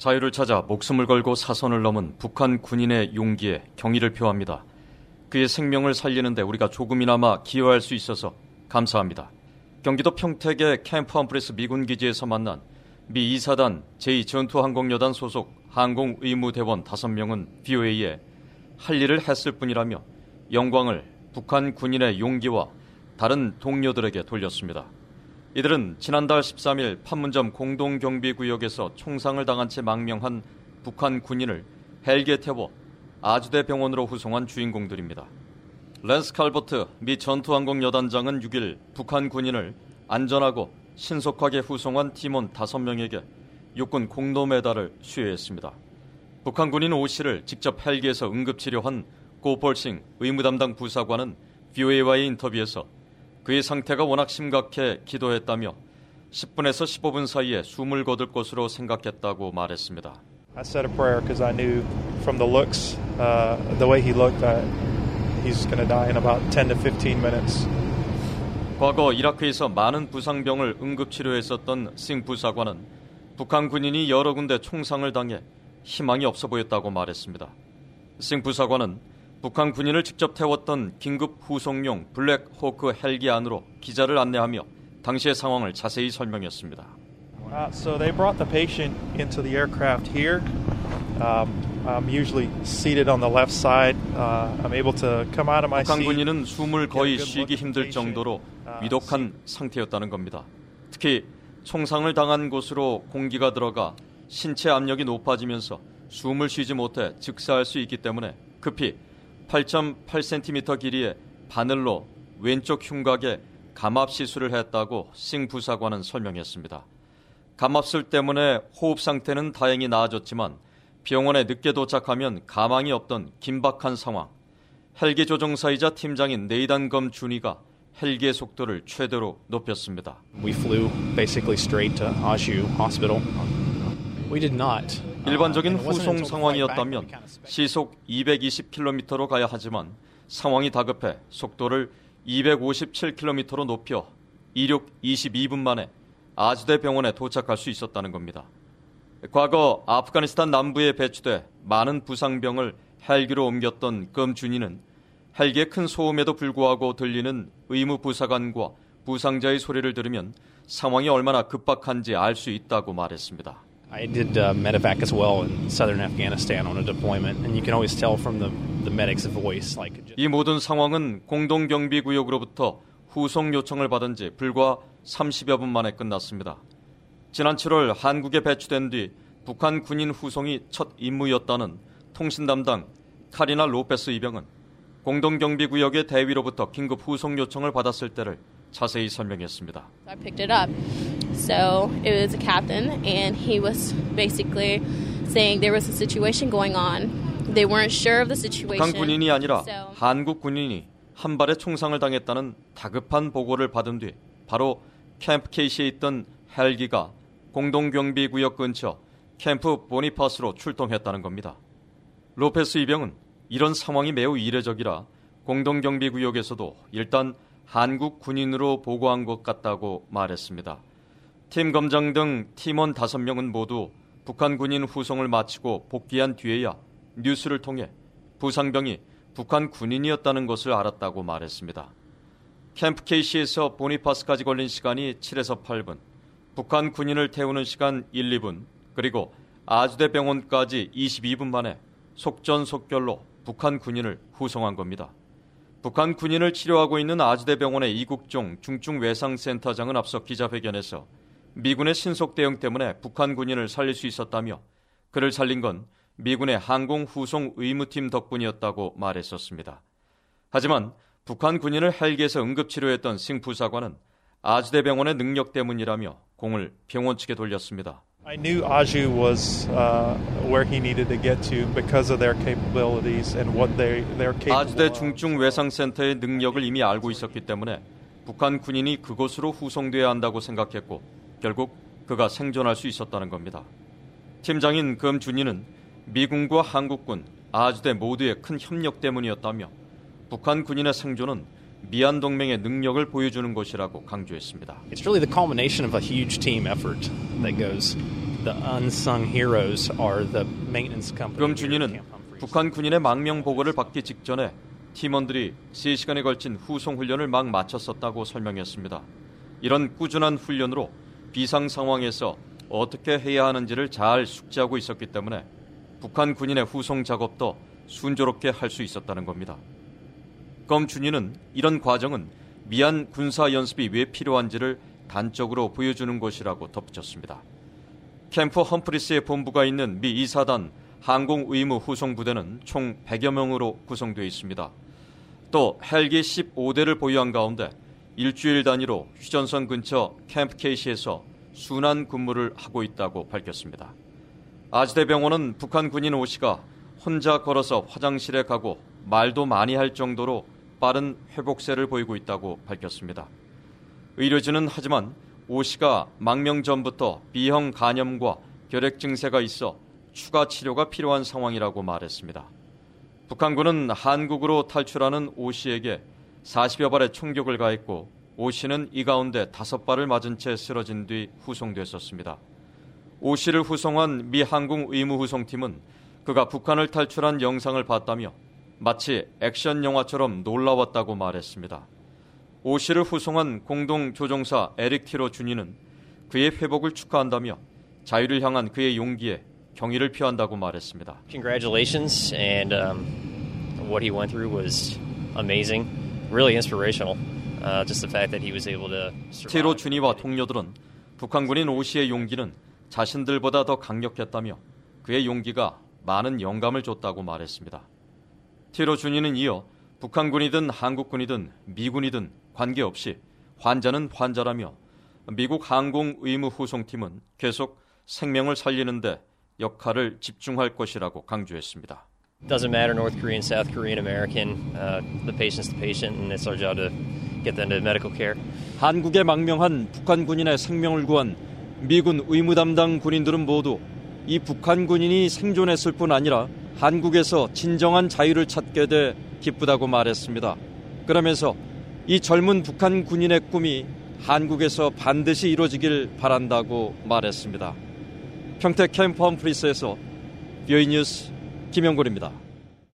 자유를 찾아 목숨을 걸고 사선을 넘은 북한 군인의 용기에 경의를 표합니다. 그의 생명을 살리는데 우리가 조금이나마 기여할 수 있어서 감사합니다. 경기도 평택의 캠프 험프리스 미군 기지에서 만난 미 2사단 제2전투항공여단 소속 항공의무대원 5명은 BOA에 할 일을 했을 뿐이라며 영광을 북한 군인의 용기와 다른 동료들에게 돌렸습니다. 이들은 지난달 13일 판문점 공동경비구역에서 총상을 당한 채 망명한 북한 군인을 헬기에 태워 아주대 병원으로 후송한 주인공들입니다. 랜스 칼버트 미 전투항공여단장은 6일 북한 군인을 안전하고 신속하게 후송한 팀원 5명에게 육군 공로 메달을 수여했습니다. 북한 군인 오 씨를 직접 헬기에서 응급치료한 고폴싱 의무담당 부사관은 VOA와의 인터뷰에서 그의 상태가 워낙 심각해 기도했다며 10분에서 15분 사이에 숨을 거둘 것으로 생각했다고 말했습니다. I said a prayer because I knew from the looks, the way he looked, that he's going to die in about 10 to 15 minutes. 과거 이라크에서 많은 부상병을 응급치료했었던 싱 부사관은 북한 군인이 여러 군데 총상을 당해 희망이 없어 보였다고 말했습니다. 싱 부사관은 북한 군인을 직접 태웠던 긴급 후송용 블랙 호크 헬기 안으로 기자를 안내하며 당시의 상황을 자세히 설명했습니다. So they brought the patient into the aircraft here. I'm usually seated on the left side. I'm able to come out of my seat. 북한 군인은 숨을 거의 쉬기 힘들 정도로 위독한 상태였다는 겁니다. 특히 총상을 당한 곳으로 공기가 들어가 신체 압력이 높아지면서 숨을 쉬지 못해 즉사할 수 있기 때문에 급히 8.8cm 길이의 바늘로 왼쪽 흉곽에 감압 시술을 했다고 싱 부사관은 설명했습니다. 감압술 때문에 호흡 상태는 다행히 나아졌지만 병원에 늦게 도착하면 가망이 없던 긴박한 상황. 헬기 조종사이자 팀장인 네이단 검 준이가 헬기의 속도를 최대로 높였습니다. We flew basically straight to Aju Hospital. We did not. 일반적인 후송 상황이었다면 시속 220km로 가야 하지만 상황이 다급해 속도를 257km로 높여 이륙 22분 만에 아주대 병원에 도착할 수 있었다는 겁니다. 과거 아프가니스탄 남부에 배치돼 많은 부상병을 헬기로 옮겼던 검준이는 헬기의 큰 소음에도 불구하고 들리는 의무 부사관과 부상자의 소리를 들으면 상황이 얼마나 급박한지 알 수 있다고 말했습니다. I did medevac as well in southern Afghanistan on a deployment, and you can always tell from the medic's voice. 이 모든 상황은 공동경비구역으로부터 후송 요청을 받은 지 불과 30여 분 만에 끝났습니다. 지난 7월 한국에 배치된 뒤 북한 군인 후송이 첫 임무였다는 통신 담당 카리나 로페스 이병은 공동경비구역의 대위로부터 긴급 후송 요청을 받았을 때를 자세히 설명했습니다. I picked it up. So it was a captain and he was basically saying there was a situation going on. They weren't sure of the situation. 북한 군인이 아니라 한국 군인이 한 발에 총상을 당했다는 다급한 보고를 받은 뒤 바로 캠프 케이시에 있던 헬기가 공동경비구역 근처 캠프 보니파스로 출동했다는 겁니다. 로페스 이병은 이런 상황이 매우 이례적이라 공동경비구역에서도 일단 한국 군인으로 보고한 것 같다고 말했습니다. 팀 검장 등 팀원 5명은 모두 북한 군인 후송을 마치고 복귀한 뒤에야 뉴스를 통해 부상병이 북한 군인이었다는 것을 알았다고 말했습니다. 캠프 케이시에서 보니파스까지 걸린 시간이 7에서 8분, 북한 군인을 태우는 시간 1, 2분, 그리고 아주대 병원까지 22분 만에 속전속결로 북한 군인을 후송한 겁니다. 북한 군인을 치료하고 있는 아주대 병원의 이국종 중증외상센터장은 앞서 기자회견에서 미군의 신속 대응 때문에 북한 군인을 살릴 수 있었다며 그를 살린 건 미군의 항공 후송 의무팀 덕분이었다고 말했었습니다. 하지만 북한 군인을 헬기에서 응급치료했던 싱 부사관은 아주대 병원의 능력 때문이라며 공을 병원 측에 돌렸습니다. I knew Aju was where he needed to get to because of their capabilities and what they're capable of. 아주대 중증외상센터의 능력을 이미 알고 있었기 때문에 북한 군인이 그곳으로 후송돼야 한다고 생각했고 결국 그가 생존할 수 있었다는 겁니다. 팀장인 검준이는 미군과 한국군, 아주대 모두의 큰 협력 때문이었다며 북한 군인의 생존은 미얀 동맹의 능력을 보여주는 것이라고 강조했습니다. It's really the culmination of a huge team effort that goes the unsung heroes are the maintenance company. 금준이는 북한 군인의 망명 보고를 받기 직전에 팀원들이 3시간에 걸친 후송 훈련을 막 마쳤었다고 설명했습니다. 이런 꾸준한 훈련으로 비상 상황에서 어떻게 해야 하는지를 잘 숙지하고 있었기 때문에 북한 군인의 후송 작업도 순조롭게 할 수 있었다는 겁니다. 검준이는 이런 과정은 미얀 군사 연습이 왜 필요한지를 단적으로 보여주는 것이라고 덧붙였습니다. 캠프 험프리스의 본부가 있는 미 2사단 항공의무 후송부대는 총 100여 명으로 구성되어 있습니다. 또 헬기 15대를 보유한 가운데 일주일 단위로 휴전선 근처 캠프 케이시에서 순환 근무를 하고 있다고 밝혔습니다. 아지대병원은 북한 군인 오 씨가 혼자 걸어서 화장실에 가고 말도 많이 할 정도로 빠른 회복세를 보이고 있다고 밝혔습니다. 의료진은 하지만 오 씨가 망명 전부터 B형 간염과 결핵 증세가 있어 추가 치료가 필요한 상황이라고 말했습니다. 북한군은 한국으로 탈출하는 오 씨에게 40여 발의 총격을 가했고 오 씨는 이 가운데 5발을 맞은 채 쓰러진 뒤 후송됐었습니다. 오 씨를 후송한 미 항공 의무 후송팀은 그가 북한을 탈출한 영상을 봤다며 마치 액션 영화처럼 놀라웠다고 말했습니다. 오 씨를 후송한 공동조종사 에릭 티로 준이는 그의 회복을 축하한다며 자유를 향한 그의 용기에 경의를 표한다고 말했습니다. Congratulations, and what he went through was amazing, really inspirational. Just the fact that he was able to survive. 티로 준이와 동료들은 북한군인 오 씨의 용기는 자신들보다 더 강력했다며 그의 용기가 많은 영감을 줬다고 말했습니다. 티로 준이는 이어 북한군이든 한국군이든 미군이든 관계없이 환자는 환자라며 미국 항공의무 후송팀은 계속 생명을 살리는 데 역할을 집중할 것이라고 강조했습니다. Doesn't matter North Korean, South Korean, American. The patient's the patient, and it's our job to get them to medical care. 한국에 망명한 북한 군인의 생명을 구한 미군 의무 담당 군인들은 모두 이 북한 군인이 생존했을 뿐 아니라 한국에서 진정한 자유를 찾게 돼 기쁘다고 말했습니다. 그러면서 이 젊은 북한 군인의 꿈이 한국에서 반드시 이루어지길 바란다고 말했습니다. 평택 캠프 험프리스에서 뷰이 뉴스 김영곤입니다.